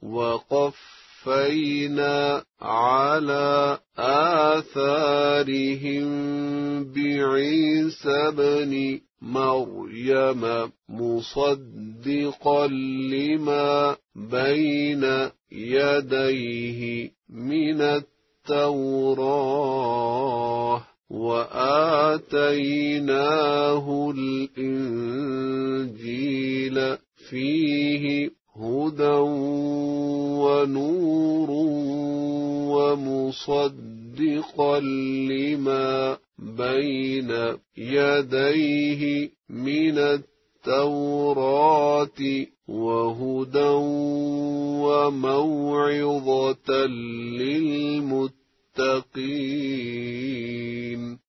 وقفينا على آثارهم بعيسى ابن مريم مصدقا لما بين يديه من التوراة وآتيناه الإنجيل فيه هدى ونور ومصدقا لما بين يديه من التوراة وهدى وموعظة للمتقين